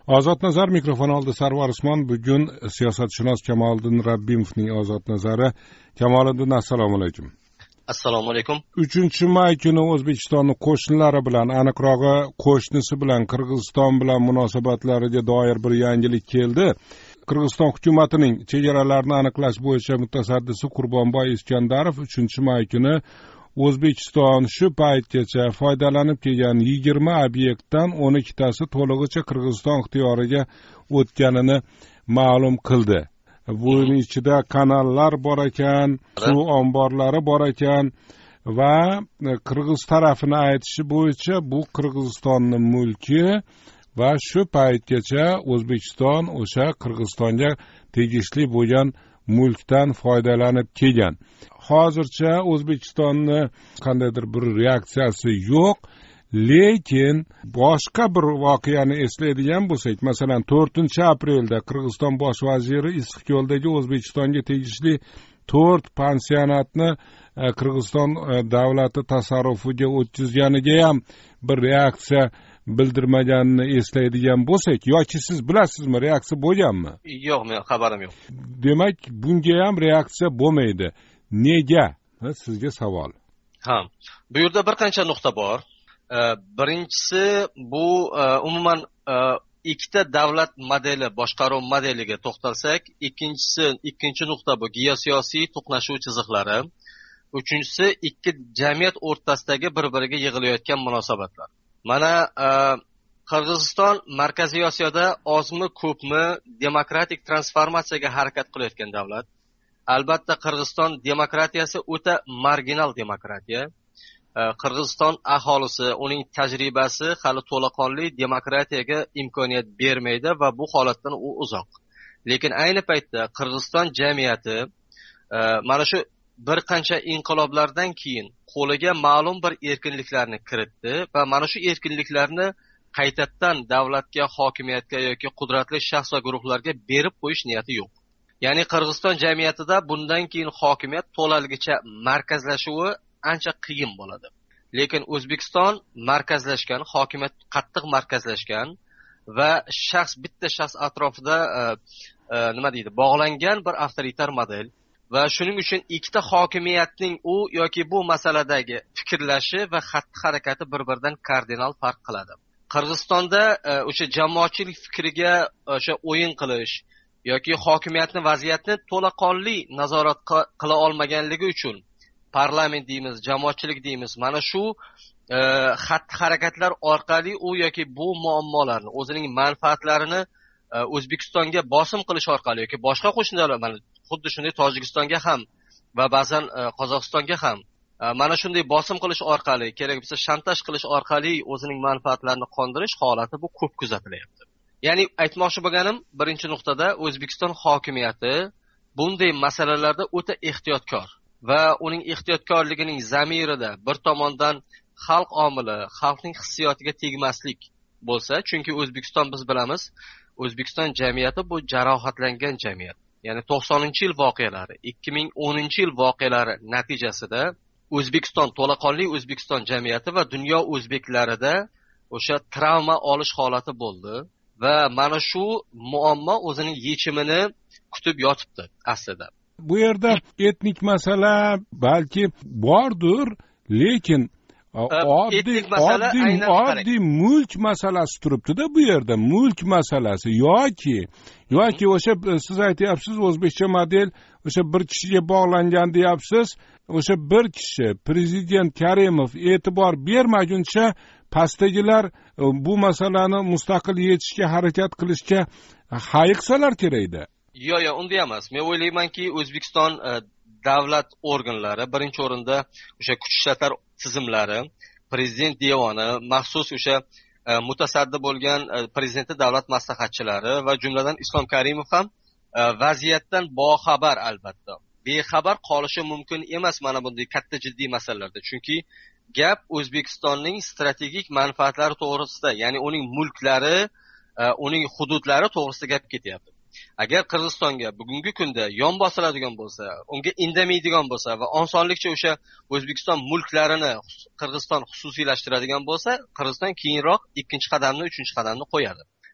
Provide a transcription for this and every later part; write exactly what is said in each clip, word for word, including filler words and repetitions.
Ozod nazar mikrofon oldi Sarvar Usmon. Bugun siyosatshunos Kamoliddin Rabbimovning Ozod nazari. Kamoliddin, assalomu alaykum. Assalomu alaykum. uchinchi may kuni O'zbekistonning qo'shnilari bilan, aniqrog'i qo'shnisi bilan Qirg'iziston bilan munosabatlariga doir bir yangilik keldi. Qirg'iziston hukumatining chegaralarni aniqlash bo'yicha mutasaddisi Qurbonboy Iskandarov uchinchi may kuni O'zbekiston shu paytgacha foydalanib kelgan yigirma obyektdan o'n ikkitasi to'lig'icha Qirg'iziston ixtiyoriga o'tganini ma'lum qildi. Buning ichida kanallar bor ekan, suv omborlari bor ekan va Qirg'iz tarafini aytishi bo'yicha bu Qirg'izistonning mulki va shu paytgacha O'zbekiston o'sha Qirg'izistonga tegishli bo'lgan mulkdan foydalanib kelgan. Hozircha O'zbekistonni qandaydir bir reaksiyasi yo'q, lekin boshqa bir voqeani eslaydigan bo'lsak, masalan to'rtinchi aprelda Qirg'iziston bosh vaziri Issiqko'ldagi O'zbekistonga tegishli to'rt pansionatni Qirg'iziston davlati tasarrufiga o'tkazganiga ham bir reaksiya bildirmaganini eslaydigan bo'lsak, yoki siz bilasizmi, reaksiya bo'lganmi? Yo'q, men xabarim yo'q. Demak, bunga ham reaksiya bo'lmaydi. Nega? Sizga savol. Ha, bu yerda bir qancha nuqta bor. Birinchisi bu umuman ikkita davlat modeli, boshqaruv modeliga to'xtalsak, ikkinchisi ikkinchi nuqta bu geosiyosiy to'qnashuv chiziqlari. Uchinchisi ikki jamiyat o'rtasidagi bir-biriga yig'ilayotgan munosabatlar. Mana Qirg'iziston Markaziy Osiyoda ozmi ko'pmi demokratik transformatsiyaga harakat qilayotgan davlat. Albatta Qirg'iziston demokratiyasi o'ta marginal demokratiya. Qirg'iziston aholisi, uning tajribasi hali to'laqonli demokratiyaga imkoniyat bermaydi va bu holatdan u uzoq. Lekin ayni paytda Qirg'iziston jamiyati mana shu bir qancha inqiloblardan keyin qo'liga ma'lum bir erkinliklarni kiritdi va mana shu erkinliklarni qaytadan davlatga, hokimiyatga yoki qudratli shaxs va guruhlarga berib qo'yish niyati yo'q. Ya'ni Qirg'iziston jamiyatida bundan keyin hokimiyat to'laligicha markazlashuvi ancha qiyin bo'ladi. Lekin O'zbekiston markazlashgan, hokimiyat qattiq markazlashgan va shaxs bitta shaxs atrofida nima deydi, bog'langan bir avtoritar model va shuning uchun ikkita hokimiyatning u yoki bu masaladagi fikrlashi va xatti-harakati bir-biridan kardinal farq qiladi. Qirg'izistonda o'sha jamoatchilik fikriga o'sha o'yin qilish yoki hokimiyatni vaziyatni to'laqonli nazorat qila olmaganligi uchun parlament deymiz, jamoatchilik deymiz, mana shu xatti-harakatlar orqali u yoki bu muammolarni, o'zining manfaatlarini O'zbekistonga bosim qilish orqali yoki boshqa qo'shnilar, mana xuddi shunday Tojikistonga ham va ba'zan Qozog'istonga ham mana shunday bosim qilish orqali, kerak bo'lsa shantaj qilish orqali o'zining manfaatlarini qondirish holati bu ko'p kuzatilyapti. Ya'ni aytmoqchi bo'lganim, birinchi nuqtada O'zbekiston hokimiyati bunday masalalarda o'ta ehtiyotkor va uning ehtiyotkorligining zamirida bir tomondan xalq omili, xalqning hissiyotiga tegmaslik bo'lsa, chunki O'zbekiston biz bilamiz, O'zbekiston jamiyati bu jarohatlangan jamiyat. Ya'ni to'qsoninchi yil voqealari, ikki ming o'ninchi yil voqealari natijasida O'zbekiston, to'laqonli O'zbekiston jamiyati va dunyo o'zbeklarida o'sha travma olish holati bo'ldi va mana shu muammo o'zining yechimini kutib yotibdi aslida. Bu yerda etnik masala balki bordir, lekin oddiy oddiy oddiy mulk masalasi turibdi-da bu yerda, mulk masalasi yoki yoki o'sha siz aytyapsiz o'zbekcha model o'sha bir kishiga bog'langan deyapsiz. O'sha bir kishi prezident Karimov e'tibor bermaguncha pastdagilar bu masalani mustaqil yechishga harakat qilishga hayiqsalar kerakda. Yo'q, yo'q, unday emas. Men o'ylaymanki, O'zbekiston davlat organlari, birinchi o'rinda o'sha kuch ishlatlar tizimlari, prezident devoni, maxsus o'sha mutasaddi bo'lgan prezident davlat maslahatchilari va jumladan Islom Karimov ham vaziyatdan boxabar albatta. Bexabar qolishi mumkin emas mana bunday katta jiddiy masalalarda. Chunki gap O'zbekistonning strategik manfaatlari to'g'risida, ya'ni uning mulklari, uning hududlari to'g'risida gap ketyapti. Agar Qirg'izistonga bugungi kunda yon bosiladigan bo'lsa, unga indamaydigan bo'lsa va osonlikcha o'sha O'zbekiston mulklarini Qirg'iziston xususiylashtiradigan bo'lsa, Qirg'iziston keyinroq ikkinchi qadamni, uchinchi qadamni qo'yadi.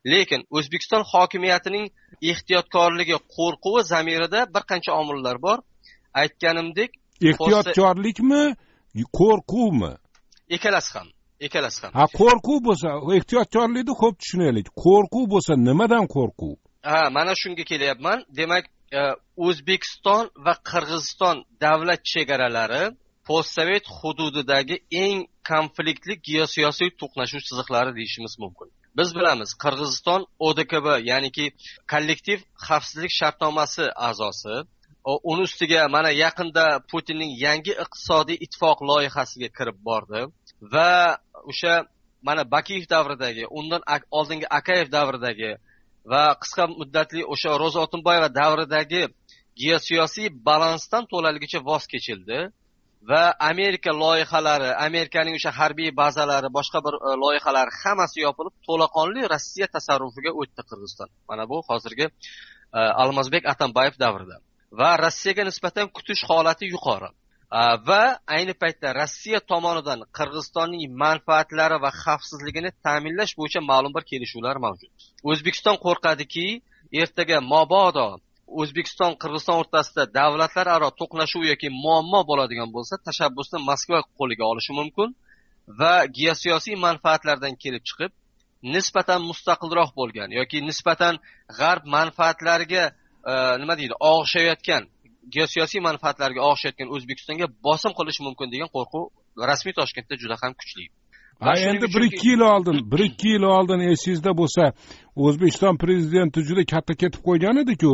lekin O'zbekiston hokimiyatining ehtiyotkorligi, qo'rquvi zamirida bir qancha omillar bor. Aytganimdek, ehtiyotkorlikmi, qo'rquvmi? Ikkalasi ham, ikkalasi ham. Ha, qo'rquv bo'lsa, ehtiyotkorlikni xo'p tushunaylik. Qo'rquv bo'lsa, nimadan qo'rquv? Ha, mana shunga kelyapman. Demak, O'zbekiston va Qirg'iziston davlat chegaralari postsovet hududidagi eng konfliktli geosiyosiy to'qnashuv chiziqlari deyishimiz mumkin. Biz bilamiz, Qirg'iziston O D K B, ya'niki kollektiv xavfsizlik shartnomasi a'zosi. Uni ustiga mana yaqinda Putinning yangi iqtisodiy ittifoq loyihasiga kirib bordi va o'sha mana Bakiyev davridagi, undan oldingi Akayev davridagi va qisqa muddatli o'sha Ro'za Otunboyeva davridagi geosiyosiy balansdan to'laligicha voz kechildi va Amerika loyihalari, Amerikaning o'sha harbiy bazalari, boshqa bir loyihalari hammasi yopilib, to'laqonli Rossiya tasarrufiga o'tdi Qirg'iziston. Mana bu hozirgi Almazbek Atambayev davrida. Va Rossiyaga nisbatan kutish holati yuqori. Va ayni paytda Rossiya tomonidan Qirg'izistonning manfaatlari va xavfsizligini ta'minlash bo'yicha ma'lum bir kelishuvlar mavjud. O'zbekiston qo'rqadiki, ertaga mabodo O'zbekiston Qirg'iziston o'rtasida davlatlararo to'qnashuv yoki muammo bo'ladigan bo'lsa, tashabbusni Moskva qo'liga olishi mumkin va geosiyosiy manfaatlardan kelib chiqib, nisbatan mustaqilroq bo'lgan yoki nisbatan g'arb manfaatlariga nima deydi, og'ishayotgan, geosiyosiy manfaatlarga og'ishayotgan O'zbekistonga bosim qilish mumkin degan qo'rquv rasmiy Toshkentda juda ham kuchli. Ha, endi bir ikki yil oldin, bir ikki yil oldin esingizda bo'lsa, O'zbekiston prezidenti juda katta ketib qo'ygan edi-ku,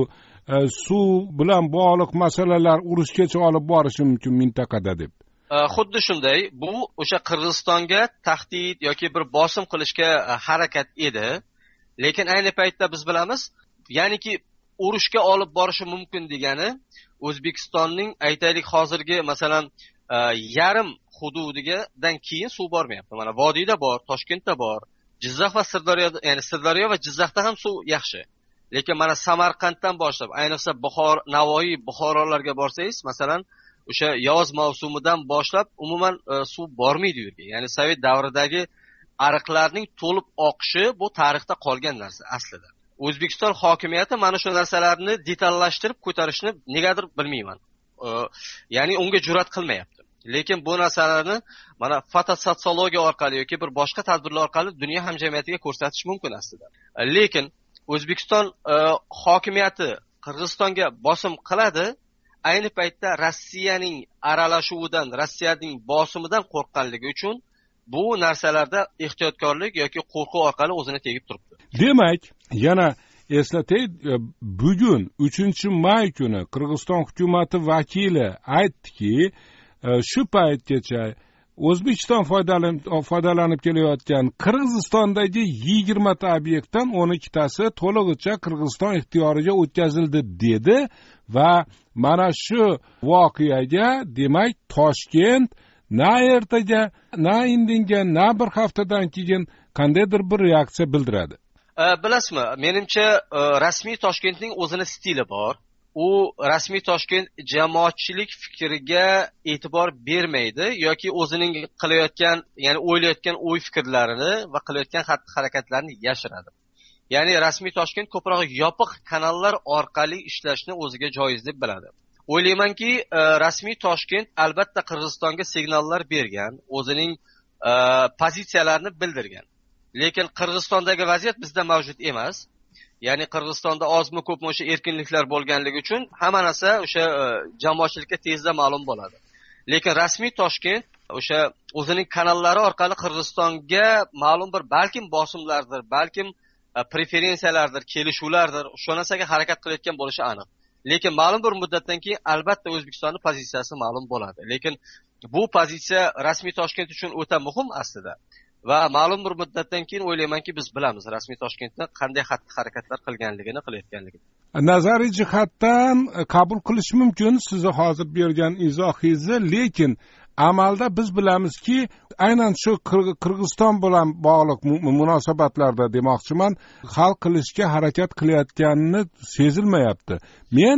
suv bilan bog'liq masalalar urushgacha olib borishi mumkin mintaqada deb. Xuddi shunday, bu o'sha Qirg'izistonga tahdid yoki bir bosim qilishga harakat edi. Lekin ayni paytda biz bilamiz, ya'niki urushga olib borishi mumkin degani O'zbekistonning aytaylik hozirgi masalan yarim hududigadan keyin suv bormayapti. Mana vodiyda bor, Toshkentda bor, Jizzax va Sirdaryoda, ya'ni Sirdaryo va Jizzaxda ham suv yaxshi. Lekin mana Samarqanddan boshlab, ayniqsa Buxor, Navoiy, Buxorolarga borsangiz, masalan, o'sha yoz mavsumidan boshlab umuman suv bormaydi u yerga. Ya'ni Sovet davridagi ariqlarning to'lib oqishi bu tarixda qolgan narsa aslida. O'zbekiston hokimiyati mana shu narsalarni detallashtirib ko'tarishni negadir bilmayman. Ya'ni unga jur'at qilmayapti. Lekin bu narsalarni mana fotosotsiologiya orqali yoki bir boshqa tadbirlar orqali dunyo hamjamiyatiga ko'rsatish mumkin aslida. Lekin O'zbekiston hokimiyati Qirg'izistonga bosim qiladi. Ayni paytda Rossiyaning aralashuvidan, Rossiyaning bosimidan qo'rqqanligi uchun bu narsalarda ehtiyotkorlik yoki qo'rquv orqali o'zini tegib turibdi. Demak, yana eslatay, bugun uchinchi may kuni Qirg'iziston hukumati vakili aytdiki, shu paytgacha O'zbekiston foydalanib foydalanib kelayotgan Qirg'izistondagi yigirma ta obyektdan o'n ikki tasi to'lig'icha Qirg'iziston ixtiyoriga o'tkazildi dedi va mana shu voqeaga demak Toshkent na ertaga, na indinga, na bir haftadan keyin qandaydir bir reaksiya bildiradi. Bilasizmi, menimcha rasmiy Toshkentning o'zini stili bor. U rasmiy Toshkent jamoatchilik fikriga e'tibor bermaydi yoki o'zining qilayotgan, ya'ni o'ylayotgan o'y fikrlarini va qilayotgan xatti-harakatlarini yashiradi. Ya'ni rasmiy Toshkent ko'proq yopiq kanallar orqali ishlashni o'ziga joiz deb biladi. O'ylaymanki, rasmiy Toshkent albatta Qirg'izistonga signallar bergan, o'zining pozitsiyalarini bildirgan. Lekin Qirg'izistondagi vaziyat bizda mavjud emas. Ya'ni Qirg'izistonda ozmi ko'pmi o'sha erkinliklar bo'lganligi uchun hamma narsa o'sha jamoatchilikka tezda ma'lum bo'ladi. Lekin rasmiy Toshkent o'sha o'zining kanallari orqali Qirg'izistonga ma'lum bir balkim bosimlardir, balkim preferensiyalardir, kelishuvlardir, shu narsaga harakat qilayotgan bo'lishi aniq. Lekin ma'lum bir muddatdan keyin albatta O'zbekistonning pozitsiyasi ma'lum bo'ladi. Lekin bu pozitsiya rasmiy Toshkent uchun o'ta muhim aslida. Va ma'lum bir muddatdan keyin o'ylaymanki biz bilamiz rasmiy Toshkentda qanday xatti-harakatlar qilganligini, qilayotganligini. Nazariy jihatdan qabul qilish mumkin sizni hozir bergan izohingizni, lekin amalda biz bilamizki, aynan shu Qirg'iziston bilan bog'liq munosabatlarda demoqchiman, hal qilishga harakat qilayotganini sezilmayapti. Men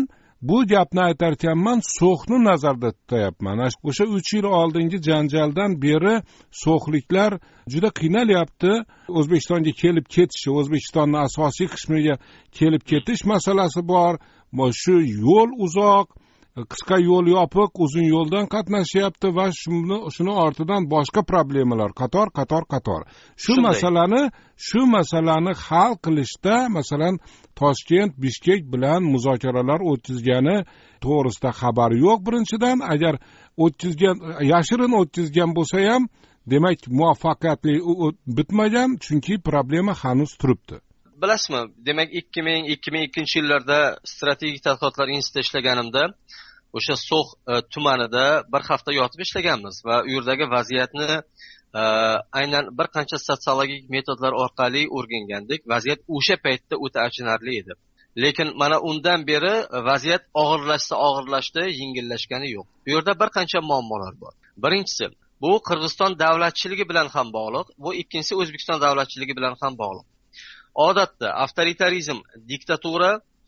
bu gapni aytarkanman, so'xni nazarda tutayapman. O'sha uch yil oldingi janjaldan beri so'xliklar juda qiynalyapti. O'zbekistonga kelib ketishi, O'zbekistonning asosiy qismiga kelib ketish masalasi bor. Shu yo'l uzoq, qisqa yo'l yopiq, uzun yo'ldan qatnashyapti va shuni shuni ortidan boshqa problemalar qator qator qator. Shu masalani shu masalani hal qilishda, masalan, Toshkent Bishkek bilan muzokaralar o'tkazgani to'g'risida xabar yo'q. Birinchidan, agar o'tkazgan, yashirin o'tkazgan bo'lsa ham, demak muvaffaqiyatli bitmagan, chunki problema hanuz turibdi. Bilasizmi, demak ikki ming ikki ming ikkinchi yillarda strategik tadqiqotlar institutida ishlaganimda o'sha So'x e, tumanida bir hafta yotib ishlaganmiz va u yerdagi vaziyatni e, aynan bir qancha sotsiologik metodlar orqali o'rgangandik. Vaziyat o'sha paytda o'ta achinarli edi. Lekin mana undan beri vaziyat og'irlashsa og'irlashdi, yengillashgani yo'q. Bu yerda bir qancha muammolar bor. Birinchisi, bu Qirg'iziston davlatchiligi bilan ham bog'liq, bu ikkinchisi O'zbekiston davlatchiligi bilan ham bog'liq. Odatda avtoritarizm, diktatura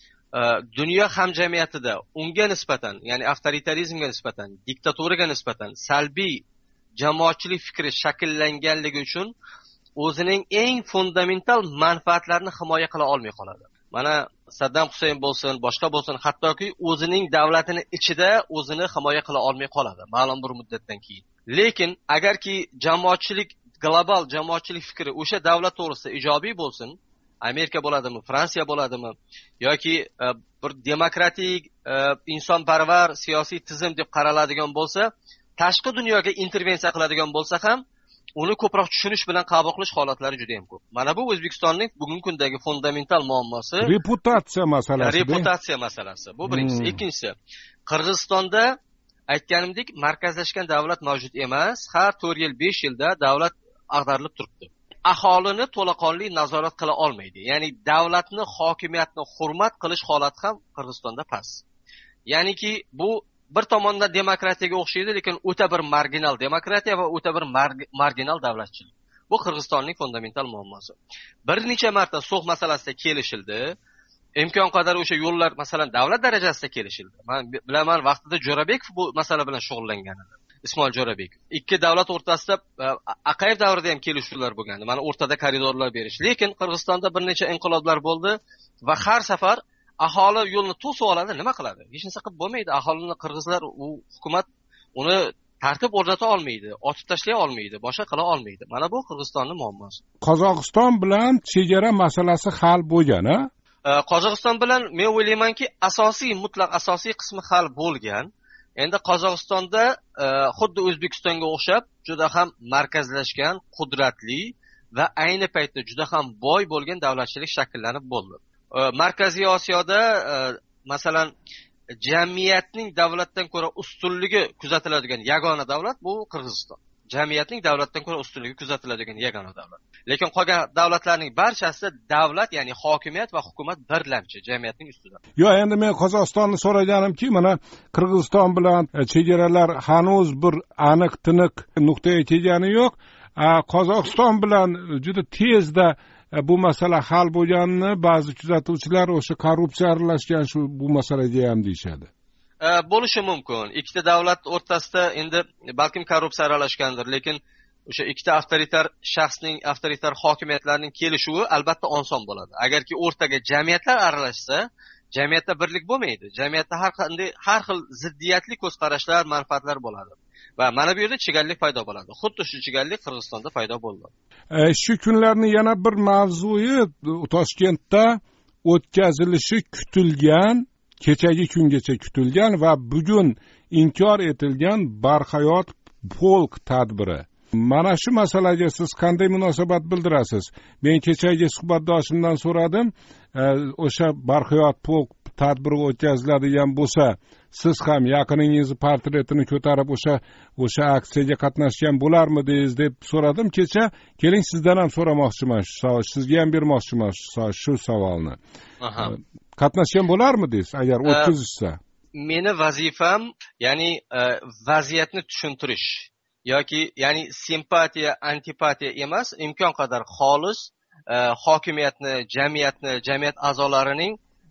dunyo hamjamiyatida unga nisbatan, ya'ni avtoritarizmga nisbatan, diktaturaga nisbatan salbiy jamoatchilik fikri shakllanganligi uchun o'zining eng fundamental manfaatlarini himoya qila olmay qoladi. Mana Saddam Husayn bo'lsin, boshqa bo'lsin, hattoki o'zining davlatini ichida o'zini himoya qila olmay qoladi ma'lum bir muddatdan keyin. Lekin agarki jamoatchilik, global jamoatchilik fikri o'sha davlat to'g'risida ijobiy bo'lsin, Amerika bo'ladimi, Fransiya bo'ladimi, yoki e, bir demokratik, e, insonparvar siyosiy tizim deb qaraladigan bo'lsa, tashqi dunyoga intervensiya qiladigan bo'lsa ham, uni ko'proq tushunish bilan qabul qilish holatlari juda ham ko'p. Mana bu O'zbekistonning bugungi kundagi fundamental muammosi. Reputatsiya masalasi. Reputatsiya masalasi. Bu birinchisi. Hmm. Ikkinchisi, Qirg'izistonda aytganimdek, markazlashgan davlat mavjud emas. Har to'rt yil, besh yilda davlat ag'darilib turibdi. Aholini to'laqonli nazorat qila olmaydi. Ya'ni davlatni, hokimiyatni hurmat qilish holati ham Qirg'izistonda past. Ya'niki bu bir tomondan demokratiyaga o'xshaydi, lekin o'ta bir marginal demokratiya va o'ta bir mar- marginal davlatchilik. Bu Qirg'izistonning fundamental muammosi. Bir necha marta So'x masalasida kelishildi. Imkon qadar o'sha yo'llar, masalan, davlat darajasida kelishildi. Men bilaman, vaqtida Jo'rabekov bu masala bilan shug'ullangan edi. Ismoil Jo'rabekov. Ikki davlat o'rtasida Aqayev davrida ham kelishuvlar bo'lgandi. Mana o'rtada koridorlar berish. Lekin Qirg'izistonda bir necha inqiloblar bo'ldi va har safar aholi yo'lni to'sib oladi, nima qiladi? Hech narsa qilib bo'lmaydi. Aholini qirg'izlar, u hukumat uni tartib o'rnata olmaydi, otib tashlay olmaydi, boshqa qila olmaydi. Mana bu Qirg'izistonning muammosi. Qozog'iston bilan chegara masalasi hal bo'lgan, a? Qozog'iston bilan men o'ylaymanki, asosiy, mutlaq asosiy qismi hal bo'lgan. Endi Qozog'istonda e, xuddi O'zbekistonga o'xshab juda ham markazlashgan, qudratli va ayni paytda juda ham boy bo'lgan davlatchilik shakllanib bo'ldi. E, Markaziy Osiyoda e, masalan jamiyatning davlatdan ko'ra ustunligi kuzatiladigan yagona davlat bu Qirg'iziston. Jamiyatning davlatdan ko'ra ustunligi kuzatiladigan yagona davlat. Lekin qolgan davlatlarning barchasi davlat, ya'ni hokimiyat va hukumat birlamchi jamiyatning ustida. Yo, endi men Qozog'istonni so'raganimki, mana Qirg'iziston bilan chegaralar hanuz bir aniq tiniq nuqtaga kelgani yo'q. Qozog'iston bilan juda tezda bu masala hal bo'lganini ba'zi kuzatuvchilar o'sha korrupsiya aralashgan shu bu masalaga ham deyshadi. Bo'lishi mumkin. Ikkita davlat o'rtasida endi balkim korrupsiya aralashgandir, lekin o'sha ikkita avtoritar shaxsning, avtoritar hokimiyatlarning kelishuvi albatta oson bo'ladi. Agarki o'rtaga jamiyatlar aralashsa, jamiyatda birlik bo'lmaydi. Jamiyatda har qanday har xil ziddiyatli ko'zqarashlar, manfaatlar bo'ladi. Va mana bu yerda chigallik paydo bo'ladi. Xuddi shu chigallik Qirg'izistonda paydo bo'ldi. E, shu kunlarning yana bir mavzui Toshkentda o'tkazilishi kutilgan, kechagi kungacha kutilgan va bugun inkor etilgan Barhayot polk tadbiri. Mana shu masalaga siz qanday munosabat bildirasiz? Men kechagi suhbatdoshimdan so'radim, e, o'sha Barhayot polk tadbiri o'tkaziladigan bo'lsa, siz ham yaqiningizni portretini ko'tarib o'sha o'sha aksiyaga qatnashgan bo'larmidingiz deb so'radim kecha. Keling, sizdan ham so'ramoqchiman shu savol, sizga ham bermoqchiman shu savolni. Aha. Qatnashgan bo'larmidingiz agar o'tkazishsa? Meni vazifam, ya'ni e, vaziyatni tushuntirish yoki ya'ni simpatiya, antipatiya emas, imkon qadar xolis e, hokimiyatni, jamiyatni, jamiyat a'zolarining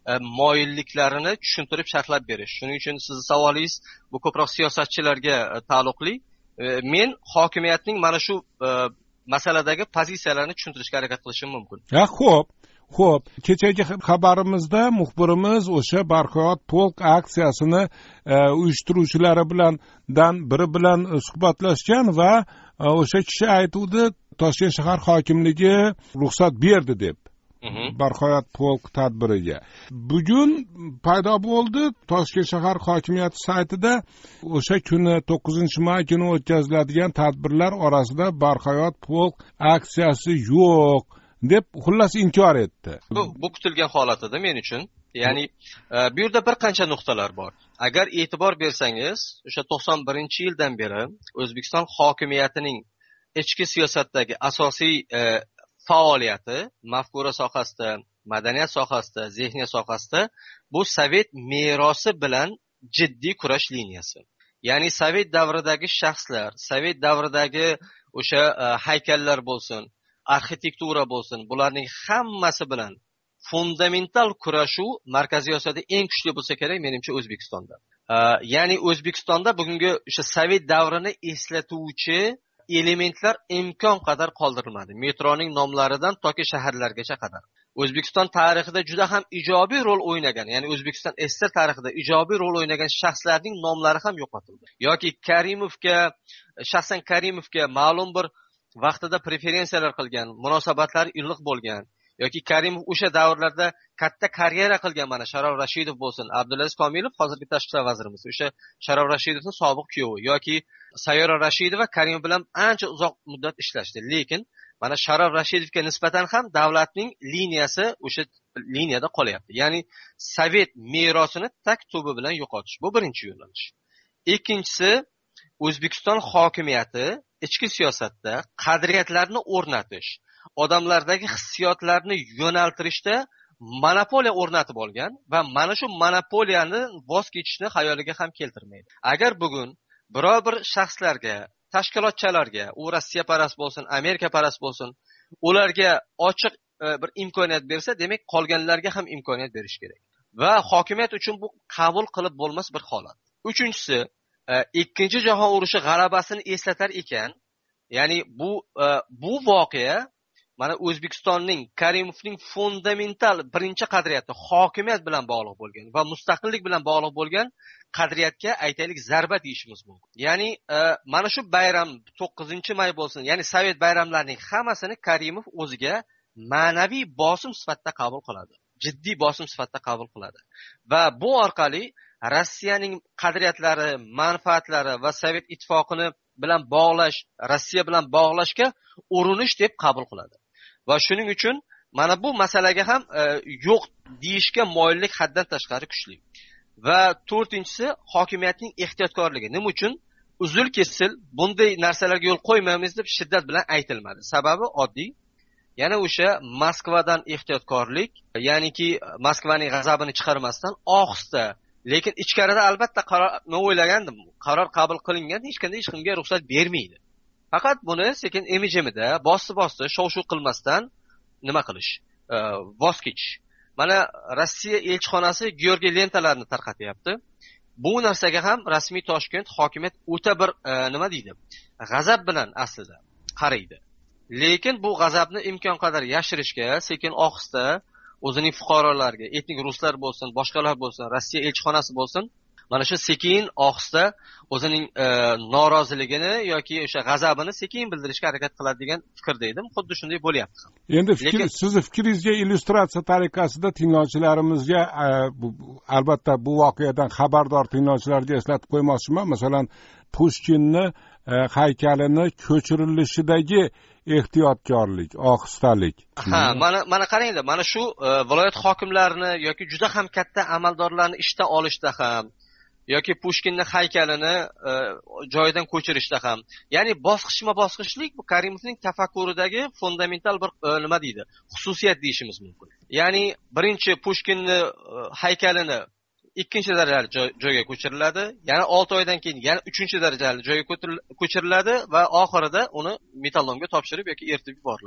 moyilliklarini tushuntirib sharhlab berish. Shuning uchun sizni savolingiz bu ko'proq siyosatchilarga taalluqli. Men hokimiyatning mana shu masaladagi pozitsiyalarini tushuntirishga harakat qilishim mumkin. Ha, xo'p. Xo'p, kechagi xabarimizda muxbirimiz o'sha Barhayot polk aksiyasini uyushtiruvchilari bilan dan biri bilan suhbatlashgan va o'sha kishi aytuvdi, Toshkent shahar hokimligi ruxsat berdi deb. Barhayot polk tadbiriga. Bugun paydo bo'ldi Toshkent shahar hokimiyati saytida o'sha kuni to'qqizinchi may kuni o'tkaziladigan tadbirlar orasida Barhayot polk aksiyasi yo'q deb xullas inkor etdi. Bu, bu kutilgan holat edi men uchun. Ya'ni bu yerda bir qancha nuqtalar bor. Agar e'tibor bersangiz, o'sha to'qson birinchi yildan beri O'zbekiston hokimiyatining ichki siyosatdagi asosiy e, faoliyati mafkura sohasida, madaniyat sohasida, zehniyat sohasida bu Sovet merosi bilan jiddiy kurash liniyasi. Ya'ni Sovet davridagi shaxslar, Sovet davridagi o'sha e, haykallar bo'lsin, arxitektura bo'lsin, bularning hammasi bilan fundamental kurashuv Markaziy Osiyoda eng kuchli bo'lsa kerak menimcha O'zbekistonda. E, ya'ni O'zbekistonda bugungi o'sha Sovet davrini eslatuvchi elementlar imkon qadar qoldirilmadi. Metroning nomlaridan toki shaharlargacha qadar. O'zbekiston tarixida juda ham ijobiy rol o'ynagan, ya'ni O'zbekiston S S R tarixida ijobiy rol o'ynagan shaxslarning nomlari ham yo'qotildi. Yoki Karimovga, shaxsan Karimovga ma'lum bir vaqtida preferensiyalar qilgan, munosabatlari iliq bo'lgan, yoki Karimov o'sha davrlarda katta karyera qilgan, mana Sharof Rashidov bo'lsin, Abdulaziz Komilov hozirgi tashqi ishlar vazirimiz, o'sha Sharof Rashidovning sobiq kuyovi, yoki Sayyora Rashidova Karimov bilan ancha uzoq muddat ishlashdi. Lekin mana Sharof Rashidovga nisbatan ham davlatning liniyasi o'sha liniyada qolyapti. Ya'ni Sovet merosini tak tubi bilan yo'qotish. Bu birinchi yo'nalish. Ikkinchisi, O'zbekiston hokimiyati ichki siyosatda qadriyatlarni o'rnatish, odamlardagi hissiyotlarni yo'naltirishda monopoliya o'rnatib olgan va mana shu monopoliyani voz kechishni xayoliga ham keltirmaydi. Agar bugun biror bir shaxslarga, tashkilotchilarga, u Rossiya parast bo'lsin, Amerika parast bo'lsin, ularga ochiq e, bir imkoniyat bersa, demak qolganlarga ham imkoniyat berish kerak. Va hokimiyat uchun bu qabul qilib bo'lmas bir holat. Uchinchisi, e, ikkinchi jahon urushi g'alabasini eslatar ekan, ya'ni bu e, bu voqea mana O'zbekistonning, Karimovning fundamental birinchi qadriyati hokimiyat bilan bog'liq bo'lgan va mustaqillik bilan bog'liq bo'lgan qadriyatga aytaylik zarba deyishimiz mumkin. Ya'ni e, mana shu bayram to'qqizinchi may bo'lsin, ya'ni Sovet bayramlarining hammasini Karimov o'ziga ma'naviy bosim sifatida qabul qiladi. Jiddiy bosim sifatida qabul qiladi. Va bu orqali Rossiyaning qadriyatlari, manfaatlari va Sovet ittifoqini bilan bog'lash, Rossiya bilan bog'lashga urinish deb qabul qiladi. Va shuning uchun mana bu masalaga ham e, yo'q deyishga moyillik haddan tashqari kuchli. Va to'rtinchisi, hokimiyatning ehtiyotkorligi. Nima uchun uzul kesil bunday narsalarga yo'l qo'ymaymiz deb shiddat bilan aytilmadi. Sababi oddiy. Yana o'sha Moskvadan ehtiyotkorlik, ya'niki Moskvaning g'azabini chiqarmasdan ohista, lekin ichkarida albatta qaror, men o'ylagandim, qaror qabul qilingan, hech qanday hech kimga ruxsat bermaydi. Faqat buni sekin emijimida bosdi-bosdi, shov-shuv qilmasdan nima qilish, e, voz kechish. Mana Rossiya elchixonasi Georgiy lentalarni tarqatyapti. Bu narsaga ham rasmiy Toshkent hokimiyat o'ta bir e, nima deydi, g'azab bilan aslida qaraydi. Lekin bu g'azabni imkon qadar yashirishga sekin ohista o'zining fuqarolariga, etnik ruslar bo'lsin, boshqalar bo'lsin, Rossiya elchixonasi bo'lsin, mana shu sekin ohista o'zining e, noroziligini yoki o'sha g'azabini sekin bildirishga harakat qiladi degan fikrda edim. Xuddi shunday bo'lyapti. Endi fikr, Lekin... sizni fikringizga illyustratsiya tariqasida tinglovchilarimizga e, bu, albatta bu voqeadan xabardor tinglovchilarga eslatib qo'ymoqchiman. Masalan, Pushkinni e, haykalini ko'chirilishidagi ehtiyotkorlik, ohistalik. Ha, mana mana qaranglar, mana shu e, viloyat hokimlarini yoki juda ham katta amaldorlarni ishdan olishda ham yoki Pushkinning haykalini e, joyidan ko'chirishda ham, ya'ni bosqichma-bosqichlik bu Karimovning tafakkuridagi fundamental bir e, nima deydi, xususiyat deyishimiz mumkin. Ya'ni birinchi Pushkinning e, haykalini ikkinchi darajali joy, joyga ko'chiriladi, yana olti oydan keyin yana uchinchi darajali joyga ko'chiriladi va oxirida uni metallomga topshirib yoki eritib yuboriladi.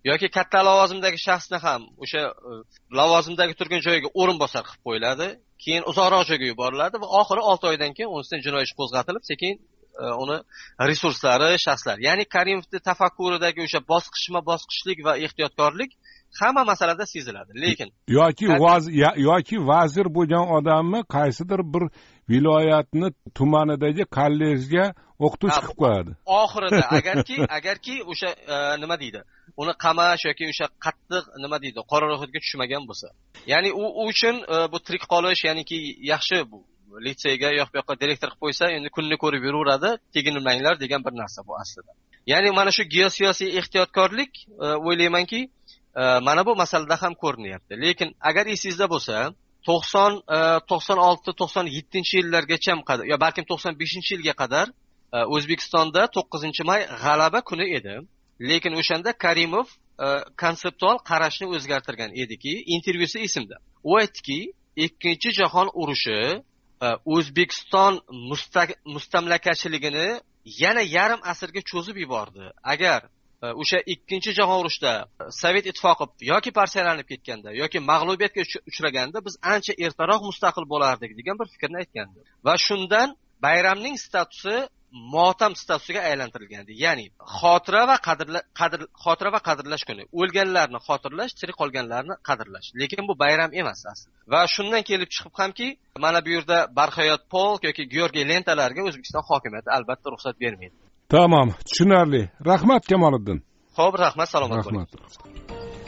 yoki katta lavozimdagi shaxsni ham o'sha lavozimdagi turgan joyiga o'rinbosar qilib qo'yiladi, keyin uzoqroq joyga yuboriladi va oxiri olti oydan keyin unisidan jinoiy ish qo'zg'atilib, sekin uni resurslari, shaxslar, ya'ni Karimovning tafakkuridagi o'sha bosqichma-bosqichlik va ehtiyotkorlik hamma masalada seziladi. Lekin yoki vaz yoki vazir bo'lgan odamni qaysidir bir viloyatni tumanidagi kollejga o'qituvchi qilib qo'yadi. Oxirida agarki agarki o'sha nima deydi, uni qamash yoki o'sha qattiq nima deydi, qora ro'yxatga tushmagan bo'lsa, ya'ni u uchun bu tirik qolish, ya'niki yaxshi bu litseyga yo'q bu yoqqa direktor qilib qo'ysa, endi kunni ko'rib yuraveradi, teginmanglar degan bir narsa bu aslida. Ya'ni mana shu geosiyosiy ehtiyotkorlik o'ylaymanki, mana bu masalada ham ko'rinyapti. Lekin agar esingizda bo'lsa, to'qson to'qson olti to'qson yettinchi yillargacha qadar, yo balkim to'qson beshinchi yilga qadar O'zbekistonda to'qqizinchi may g'alaba kuni edi. Lekin o'shanda Karimov konseptual qarashni o'zgartirgan ediki, intervyusi esimda. U aytdiki, ikkinchi jahon urushi O'zbekiston mustamlakachiligini yana yarim asrga cho'zib yubordi. Agar o'sha ikkinchi jahon urushida Sovet ittifoqi yoki parchalanib ketganda yoki mag'lubiyatga uchraganda biz ancha ertaroq mustaqil bo'lardik degan bir fikrni aytgandi. Va shundan bayramning statusi motam statusiga aylantirilgandi. Ya'ni xotira va qadrlash qadr xotira va qadrlash kuni. O'lganlarni xotirlash, tirik qolganlarni qadrlash. Lekin bu bayram emas aslida. Va shundan kelib chiqib hamki, mana bu yerda Barhayot polk yoki Georgiy lentalarga O'zbekiston hokimiyati albatta ruxsat bermaydi. Tamam, tushunarli. Rahmat Kamoliddin. Xo'p, rahmat, salomat bo'ling.